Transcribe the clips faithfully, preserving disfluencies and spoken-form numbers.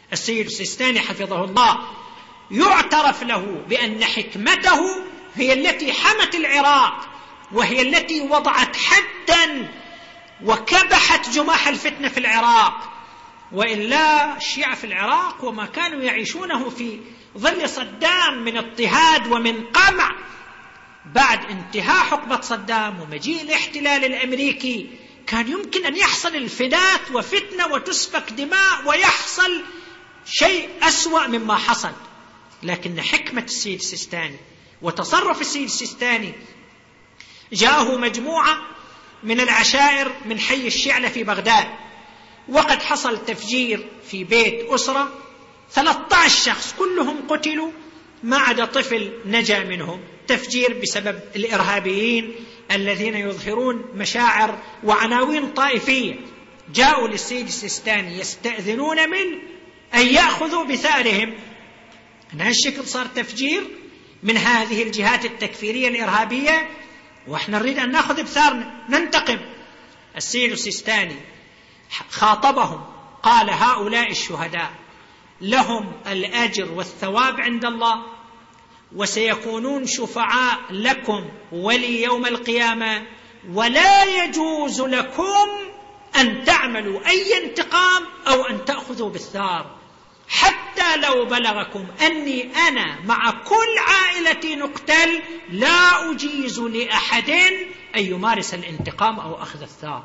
السيد السيستاني حفظه الله يعترف له بأن حكمته هي التي حمت العراق، وهي التي وضعت حدا وكبحت جماح الفتنة في العراق. وإلا الشيعة في العراق وما كانوا يعيشونه في ظل صدام من اضطهاد ومن قمع، بعد انتهاء حقبة صدام ومجيء الاحتلال الأمريكي كان يمكن أن يحصل الفدات وفتنة وتسفك دماء ويحصل شيء أسوأ مما حصل. لكن حكمة السيد السيستاني وتصرف السيد السيستاني، جاءه مجموعة من العشائر من حي الشعلة في بغداد، وقد حصل تفجير في بيت أسرة، ثلاثة عشر شخص كلهم قتلوا ما عدا طفل نجا منهم، تفجير بسبب الإرهابيين الذين يظهرون مشاعر وعناوين طائفية. جاءوا للسيد السيستاني يستأذنون منه أن يأخذوا بثأرهم. من هالشكل صار تفجير من هذه الجهات التكفيرية الإرهابية، وإحنا نريد أن نأخذ بثارنا ننتقم. السيد السيستاني خاطبهم قال: هؤلاء الشهداء لهم الأجر والثواب عند الله، وسيكونون شفعاء لكم ولي يوم القيامة، ولا يجوز لكم أن تعملوا أي انتقام أو أن تأخذوا بالثار، حتى لو بلغكم أني أنا مع كل عائلتي نقتل لا أجيز لأحد أن يمارس الانتقام أو أخذ الثار.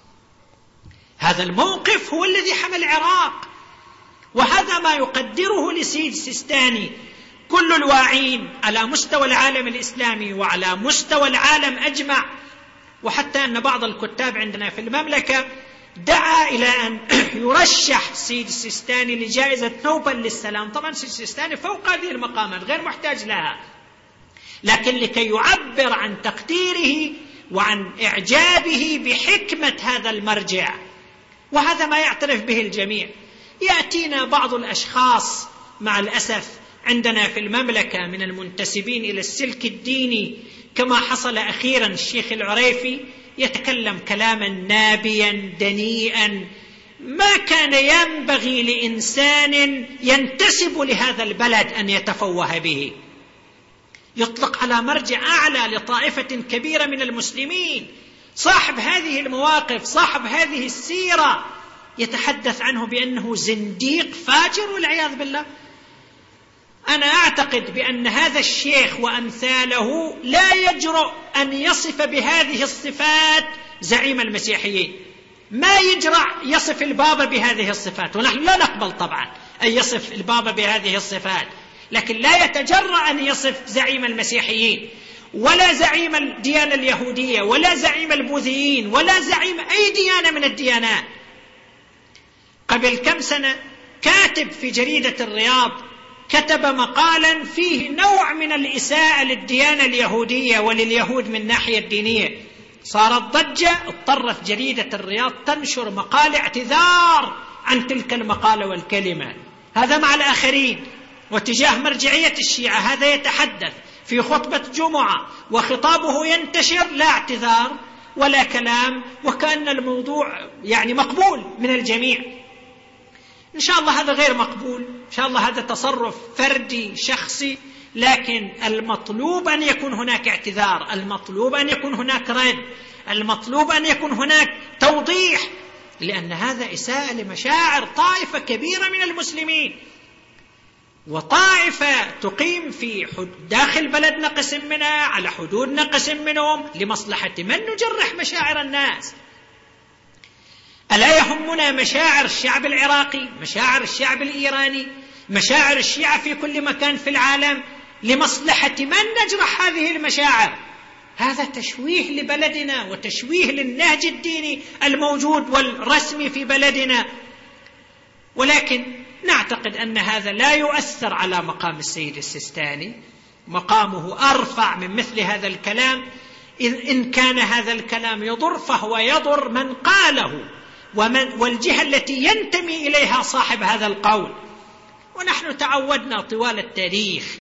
هذا الموقف هو الذي حمل العراق، وهذا ما يقدره لسيد السيستاني كل الواعين على مستوى العالم الإسلامي وعلى مستوى العالم أجمع. وحتى أن بعض الكتاب عندنا في المملكة دعا إلى أن يرشح سيد السيستاني لجائزة نوبل للسلام. طبعا سيد السيستاني فوق هذه المقامات غير محتاج لها، لكن لكي يعبر عن تقديره وعن إعجابه بحكمة هذا المرجع، وهذا ما يعترف به الجميع. يأتينا بعض الأشخاص مع الأسف عندنا في المملكة من المنتسبين إلى السلك الديني، كما حصل أخيرا الشيخ العريفي، يتكلم كلاما نابيا دنيئا ما كان ينبغي لإنسان ينتسب لهذا البلد أن يتفوه به. يطلق على مرجع أعلى لطائفة كبيرة من المسلمين، صاحب هذه المواقف صاحب هذه السيرة، يتحدث عنه بأنه زنديق فاجر والعياذ بالله. أنا أعتقد بأن هذا الشيخ وأمثاله لا يجرؤ أن يصف بهذه الصفات زعيم المسيحيين، ما يجرأ يصف البابا بهذه الصفات، ونحن لا نقبل طبعا أن يصف البابا بهذه الصفات، لكن لا يتجرأ أن يصف زعيم المسيحيين ولا زعيم الديانة اليهودية ولا زعيم البوذيين ولا زعيم أي ديانة من الديانات. قبل كم سنة كاتب في جريدة الرياض كتب مقالا فيه نوع من الإساءة للديانة اليهودية ولليهود من الناحية الدينية، صارت ضجة، اضطرت جريدة الرياض تنشر مقال اعتذار عن تلك المقالة والكلمة. هذا مع الآخرين. وتجاه مرجعية الشيعة هذا يتحدث في خطبة جمعة وخطابه ينتشر، لا اعتذار ولا كلام، وكأن الموضوع يعني مقبول من الجميع. إن شاء الله هذا غير مقبول، إن شاء الله هذا تصرف فردي شخصي، لكن المطلوب أن يكون هناك اعتذار، المطلوب أن يكون هناك رد، المطلوب أن يكون هناك توضيح، لأن هذا إساءة لمشاعر طائفة كبيرة من المسلمين، وطائفة تقيم في داخل بلدنا قسم منها على حدودنا قسم منهم لمصلحة من نجرح مشاعر الناس. ألا يهمنا مشاعر الشعب العراقي، مشاعر الشعب الإيراني، مشاعر الشيعة في كل مكان في العالم، لمصلحة من نجرح هذه المشاعر؟ هذا تشويه لبلدنا وتشويه للنهج الديني الموجود والرسمي في بلدنا. ولكن نعتقد أن هذا لا يؤثر على مقام السيد السيستاني، مقامه أرفع من مثل هذا الكلام. إن كان هذا الكلام يضر فهو يضر من قاله ومن والجهة التي ينتمي إليها صاحب هذا القول. ونحن تعودنا طوال التاريخ